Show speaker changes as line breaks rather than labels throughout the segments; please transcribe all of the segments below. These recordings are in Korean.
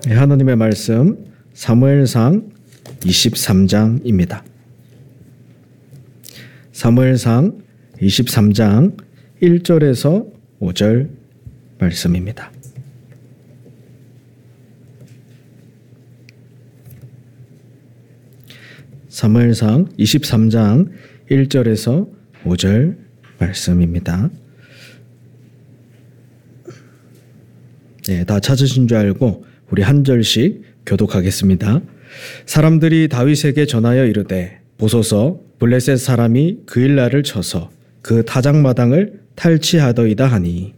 하나님의 말씀 사무엘상 23장입니다. 사무엘상 23장 1절에서 5절 말씀입니다. 사무엘상 23장 1절에서 5절 말씀입니다. 네, 다 찾으신 줄 알고 우리 한 절씩 교독하겠습니다. 사람들이 다윗에게 전하여 이르되 보소서 블레셋 사람이 그일라를 쳐서 그 타작마당을 탈취하더이다 하니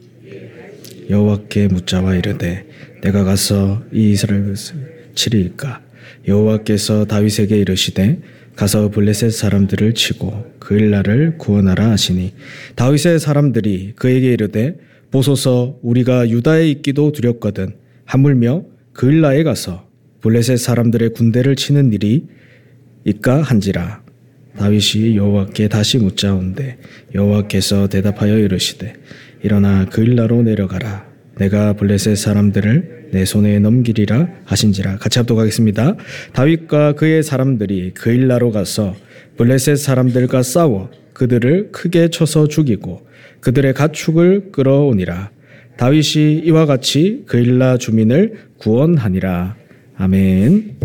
여호와께 묻자와 이르되 내가 가서 이 이스라엘을 치리이까? 여호와께서 다윗에게 이르시되 가서 블레셋 사람들을 치고 그일라를 구원하라 하시니 다윗의 사람들이 그에게 이르되 보소서 우리가 유다에 있기도 두렵거든 하물며 그일라에 가서 블레셋 사람들의 군대를 치는 일이 있까 한지라. 다윗이 여호와께 다시 묻자온데 여호와께서 대답하여 이르시되 일어나 그일라로 내려가라. 내가 블레셋 사람들을 내 손에 넘기리라 하신지라. 같이 합독하겠습니다. 다윗과 그의 사람들이 그일라로 가서 블레셋 사람들과 싸워 그들을 크게 쳐서 죽이고 그들의 가축을 끌어오니라. 다윗이 이와 같이 그일라 주민을 구원하니라. 아멘.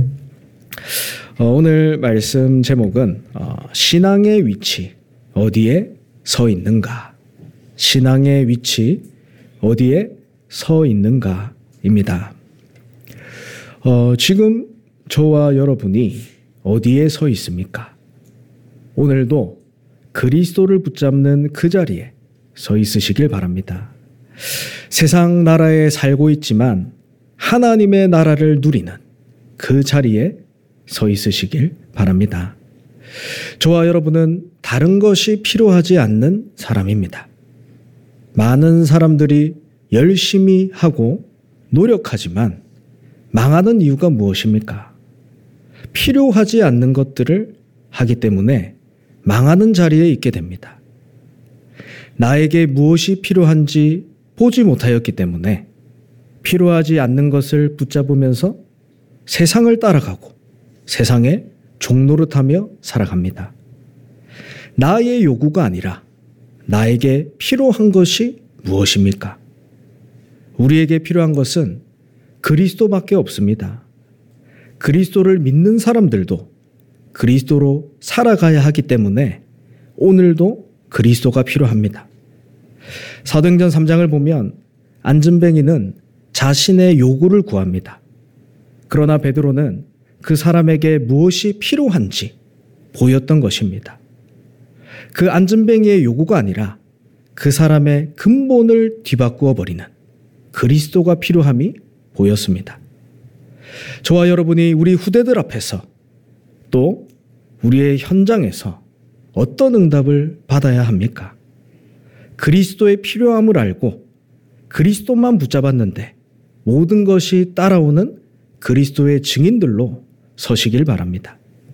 오늘 말씀 제목은 신앙의 위치 어디에 서 있는가? 신앙의 위치 어디에 서 있는가입니다. 지금 저와 여러분이 어디에 서 있습니까? 오늘도 그리스도를 붙잡는 그 자리에 서 있으시길 바랍니다. 세상 나라에 살고 있지만 하나님의 나라를 누리는 그 자리에 서 있으시길 바랍니다. 저와 여러분은 다른 것이 필요하지 않는 사람입니다. 많은 사람들이 열심히 하고 노력하지만 망하는 이유가 무엇입니까? 필요하지 않는 것들을 하기 때문에 망하는 자리에 있게 됩니다. 나에게 무엇이 필요한지 보지 못하였기 때문에 필요하지 않는 것을 붙잡으면서 세상을 따라가고 세상에 종노릇하며 살아갑니다. 나의 요구가 아니라 나에게 필요한 것이 무엇입니까? 우리에게 필요한 것은 그리스도밖에 없습니다. 그리스도를 믿는 사람들도 그리스도로 살아가야 하기 때문에 오늘도 그리스도가 필요합니다. 사도행전 3장을 보면 안진뱅이는 자신의 요구를 구합니다. 그러나 베드로는 그 사람에게 무엇이 필요한지 보였던 것입니다. 그 안진뱅이의 요구가 아니라 그 사람의 근본을 뒤바꾸어 버리는 그리스도가 필요함이 보였습니다. 저와 여러분이 우리 후대들 앞에서 또 우리의 현장에서 어떤 응답을 받아야 합니까? 그리스도의 필요함을 알고 그리스도만 붙잡았는데 모든 것이 따라오는 그리스도의 증인들로 서시길 바랍니다.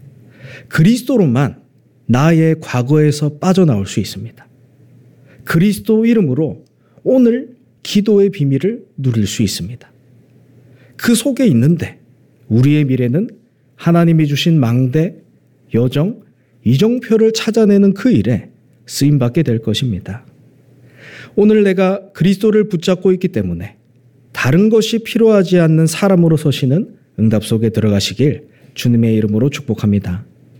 그리스도로만 나의 과거에서 빠져나올 수 있습니다. 그리스도 이름으로 오늘 기도의 비밀을 누릴 수 있습니다. 그 속에 있는데 우리의 미래는 하나님이 주신 망대, 여정, 이정표를 찾아내는 그 일에 쓰임받게 될 것입니다. 오늘 내가 그리스도를 붙잡고 있기 때문에 다른 것이 필요하지 않는 사람으로 서시는 응답 속에 들어가시길 주님의 이름으로 축복합니다.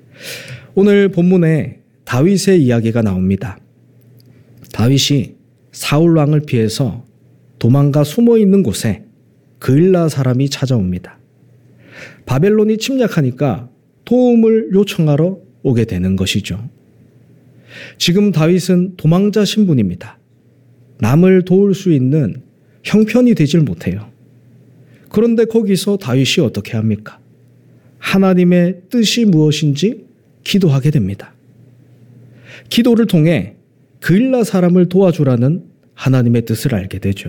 오늘 본문에 다윗의 이야기가 나옵니다. 다윗이 사울 왕을 피해서 도망가 숨어 있는 곳에 그일라 사람이 찾아옵니다. 바벨론이 침략하니까 도움을 요청하러 오게 되는 것이죠. 지금 다윗은 도망자 신분입니다. 남을 도울 수 있는 형편이 되질 못해요. 그런데 거기서 다윗이 어떻게 합니까? 하나님의 뜻이 무엇인지 기도하게 됩니다. 기도를 통해 그일라 사람을 도와주라는 하나님의 뜻을 알게 되죠.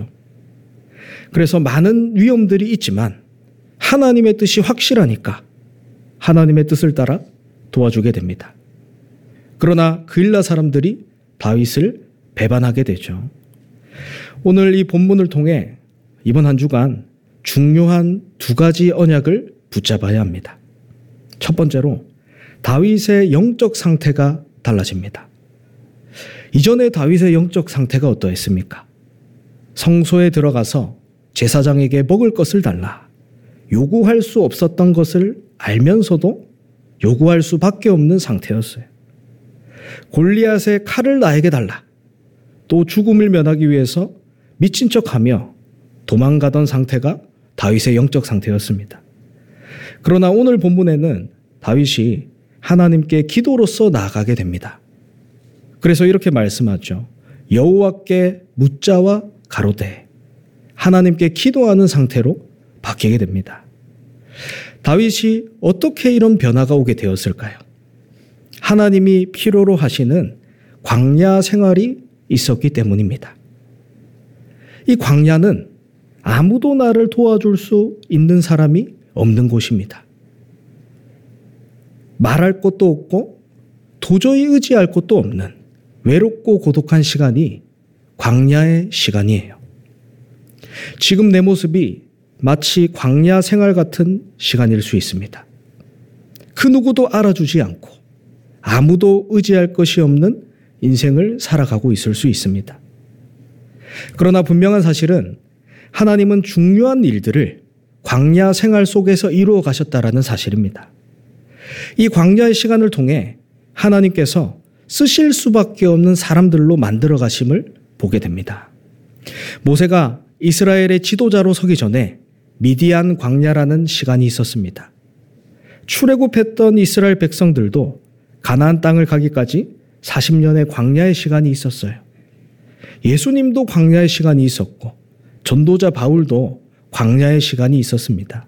그래서 많은 위험들이 있지만 하나님의 뜻이 확실하니까 하나님의 뜻을 따라 도와주게 됩니다. 그러나 그일라 사람들이 다윗을 배반하게 되죠. 오늘 이 본문을 통해 이번 한 주간 중요한 두 가지 언약을 붙잡아야 합니다. 첫 번째로 다윗의 영적 상태가 달라집니다. 이전에 다윗의 영적 상태가 어떠했습니까? 성소에 들어가서 제사장에게 먹을 것을 달라 요구할 수 없었던 것을 알면서도 요구할 수밖에 없는 상태였어요. 골리앗의 칼을 나에게 달라 또 죽음을 면하기 위해서 미친 척하며 도망가던 상태가 다윗의 영적 상태였습니다. 그러나 오늘 본문에는 다윗이 하나님께 기도로서 나아가게 됩니다. 그래서 이렇게 말씀하죠. 여호와께 묻자와 가로되 하나님께 기도하는 상태로 바뀌게 됩니다. 다윗이 어떻게 이런 변화가 오게 되었을까요? 하나님이 필요로 하시는 광야 생활이 있었기 때문입니다. 이 광야는 아무도 나를 도와줄 수 있는 사람이 없는 곳입니다. 말할 것도 없고 도저히 의지할 것도 없는 외롭고 고독한 시간이 광야의 시간이에요. 지금 내 모습이 마치 광야 생활 같은 시간일 수 있습니다. 그 누구도 알아주지 않고 아무도 의지할 것이 없는 인생을 살아가고 있을 수 있습니다. 그러나 분명한 사실은 하나님은 중요한 일들을 광야 생활 속에서 이루어 가셨다라는 사실입니다. 이 광야의 시간을 통해 하나님께서 쓰실 수밖에 없는 사람들로 만들어 가심을 보게 됩니다. 모세가 이스라엘의 지도자로 서기 전에 미디안 광야라는 시간이 있었습니다. 출애굽했던 이스라엘 백성들도 가나안 땅을 가기까지 40년의 광야의 시간이 있었어요. 예수님도 광야의 시간이 있었고 전도자 바울도 광야의 시간이 있었습니다.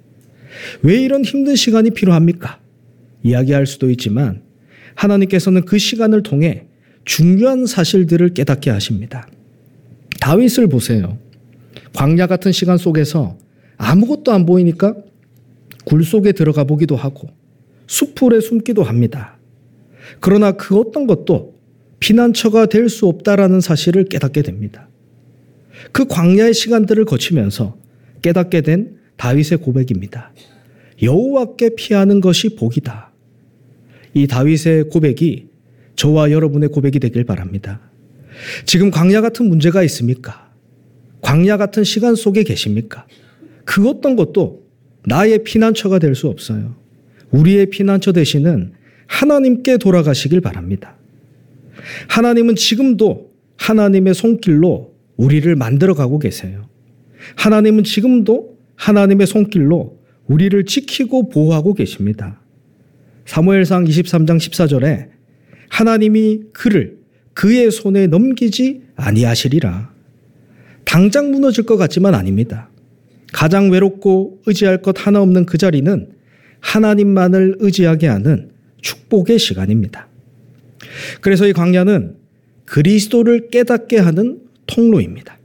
왜 이런 힘든 시간이 필요합니까? 이야기할 수도 있지만 하나님께서는 그 시간을 통해 중요한 사실들을 깨닫게 하십니다. 다윗을 보세요. 광야 같은 시간 속에서 아무것도 안 보이니까 굴 속에 들어가 보기도 하고 수풀에 숨기도 합니다. 그러나 그 어떤 것도 피난처가 될 수 없다라는 사실을 깨닫게 됩니다. 그 광야의 시간들을 거치면서 깨닫게 된 다윗의 고백입니다. 여호와께 피하는 것이 복이다. 이 다윗의 고백이 저와 여러분의 고백이 되길 바랍니다. 지금 광야 같은 문제가 있습니까? 광야 같은 시간 속에 계십니까? 그 어떤 것도 나의 피난처가 될 수 없어요. 우리의 피난처 되시는 하나님께 돌아가시길 바랍니다. 하나님은 지금도 하나님의 손길로 우리를 만들어가고 계세요. 하나님은 지금도 하나님의 손길로 우리를 지키고 보호하고 계십니다. 사무엘상 23장 14절에 하나님이 그를 그의 손에 넘기지 아니하시리라. 당장 무너질 것 같지만 아닙니다. 가장 외롭고 의지할 것 하나 없는 그 자리는 하나님만을 의지하게 하는 축복의 시간입니다. 그래서 이 광야는 그리스도를 깨닫게 하는 통로입니다.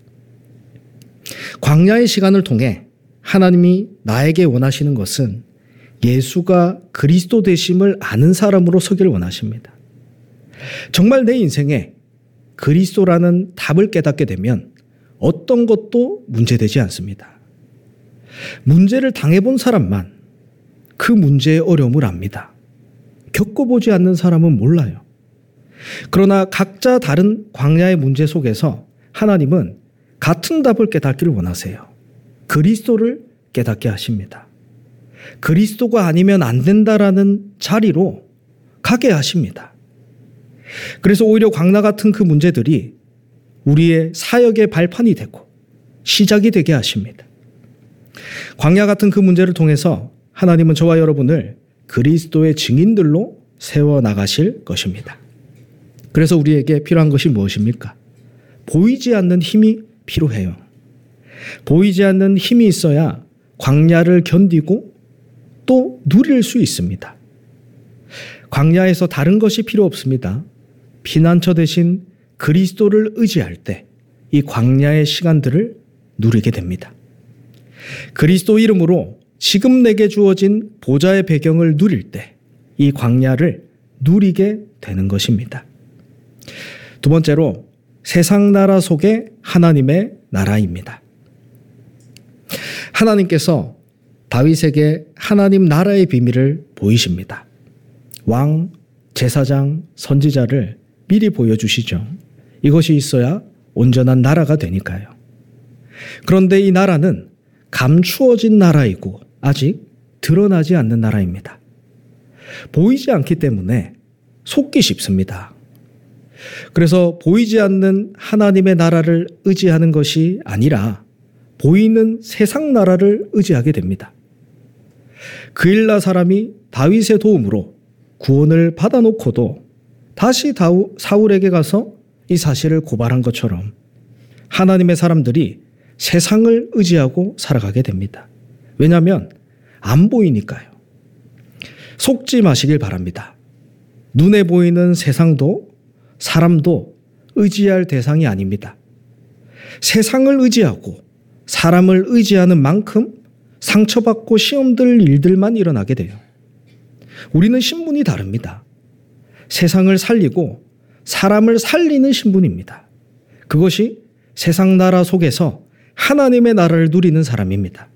광야의 시간을 통해 하나님이 나에게 원하시는 것은 예수가 그리스도 되심을 아는 사람으로 서길 원하십니다. 정말 내 인생에 그리스도라는 답을 깨닫게 되면 어떤 것도 문제되지 않습니다. 문제를 당해본 사람만 그 문제의 어려움을 압니다. 겪어보지 않는 사람은 몰라요. 그러나 각자 다른 광야의 문제 속에서 하나님은 같은 답을 깨닫기를 원하세요. 그리스도를 깨닫게 하십니다. 그리스도가 아니면 안 된다라는 자리로 가게 하십니다. 그래서 오히려 광야 같은 그 문제들이 우리의 사역의 발판이 되고 시작이 되게 하십니다. 광야 같은 그 문제를 통해서 하나님은 저와 여러분을 그리스도의 증인들로 세워나가실 것입니다. 그래서 우리에게 필요한 것이 무엇입니까? 보이지 않는 힘이 필요해요. 보이지 않는 힘이 있어야 광야를 견디고 또 누릴 수 있습니다. 광야에서 다른 것이 필요 없습니다. 피난처 대신 그리스도를 의지할 때 이 광야의 시간들을 누리게 됩니다. 그리스도 이름으로 지금 내게 주어진 보좌의 배경을 누릴 때 이 광야를 누리게 되는 것입니다. 두 번째로 세상 나라 속의 하나님의 나라입니다. 하나님께서 다윗에게 하나님 나라의 비밀을 보이십니다. 왕, 제사장, 선지자를 미리 보여주시죠. 이것이 있어야 온전한 나라가 되니까요. 그런데 이 나라는 감추어진 나라이고 아직 드러나지 않는 나라입니다. 보이지 않기 때문에 속기 쉽습니다. 그래서 보이지 않는 하나님의 나라를 의지하는 것이 아니라 보이는 세상 나라를 의지하게 됩니다. 그일라 사람이 다윗의 도움으로 구원을 받아놓고도 다시 사울에게 가서 이 사실을 고발한 것처럼 하나님의 사람들이 세상을 의지하고 살아가게 됩니다. 왜냐하면 안 보이니까요. 속지 마시길 바랍니다. 눈에 보이는 세상도 사람도 의지할 대상이 아닙니다. 세상을 의지하고 사람을 의지하는 만큼 상처받고 시험들 일들만 일어나게 돼요. 우리는 신분이 다릅니다. 세상을 살리고 사람을 살리는 신분입니다. 그것이 세상 나라 속에서 하나님의 나라를 누리는 사람입니다.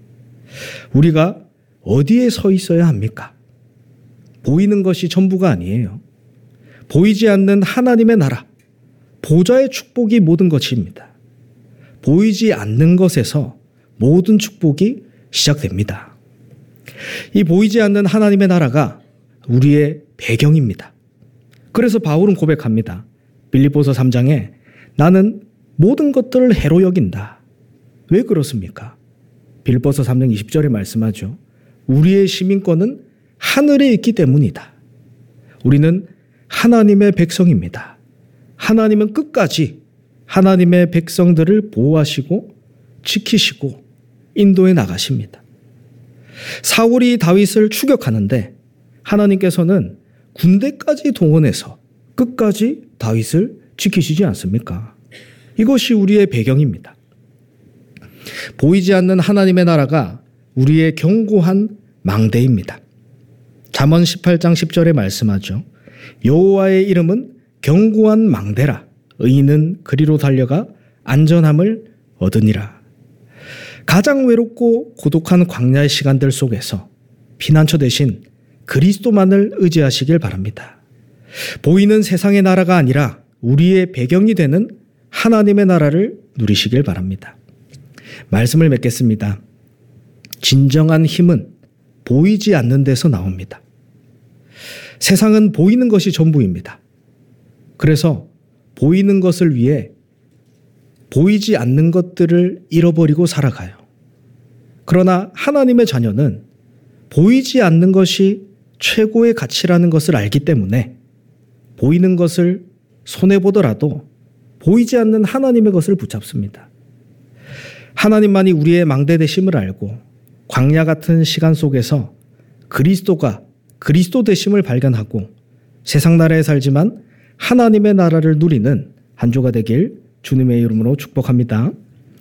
우리가 어디에 서 있어야 합니까? 보이는 것이 전부가 아니에요. 보이지 않는 하나님의 나라, 보좌의 축복이 모든 것입니다. 보이지 않는 것에서 모든 축복이 시작됩니다. 이 보이지 않는 하나님의 나라가 우리의 배경입니다. 그래서 바울은 고백합니다. 빌립보서 3장에 나는 모든 것들을 해로 여긴다. 왜 그렇습니까? 빌립보서 3장 20절에 말씀하죠. 우리의 시민권은 하늘에 있기 때문이다. 우리는 하나님의 백성입니다. 하나님은 끝까지 하나님의 백성들을 보호하시고 지키시고 인도해 나가십니다. 사울이 다윗을 추격하는데 하나님께서는 군대까지 동원해서 끝까지 다윗을 지키시지 않습니까? 이것이 우리의 배경입니다. 보이지 않는 하나님의 나라가 우리의 견고한 망대입니다. 잠언 18장 10절에 말씀하죠. 여호와의 이름은 견고한 망대라. 의인은 그리로 달려가 안전함을 얻으니라. 가장 외롭고 고독한 광야의 시간들 속에서 피난처 대신 그리스도만을 의지하시길 바랍니다. 보이는 세상의 나라가 아니라 우리의 배경이 되는 하나님의 나라를 누리시길 바랍니다. 말씀을 맺겠습니다. 진정한 힘은 보이지 않는 데서 나옵니다. 세상은 보이는 것이 전부입니다. 그래서 보이는 것을 위해 보이지 않는 것들을 잃어버리고 살아가요. 그러나 하나님의 자녀는 보이지 않는 것이 최고의 가치라는 것을 알기 때문에 보이는 것을 손해보더라도 보이지 않는 하나님의 것을 붙잡습니다. 하나님만이 우리의 망대 되심을 알고 광야 같은 시간 속에서 그리스도가 그리스도 되심을 발견하고 세상 나라에 살지만 하나님의 나라를 누리는 한 주가 되길 주님의 이름으로 축복합니다.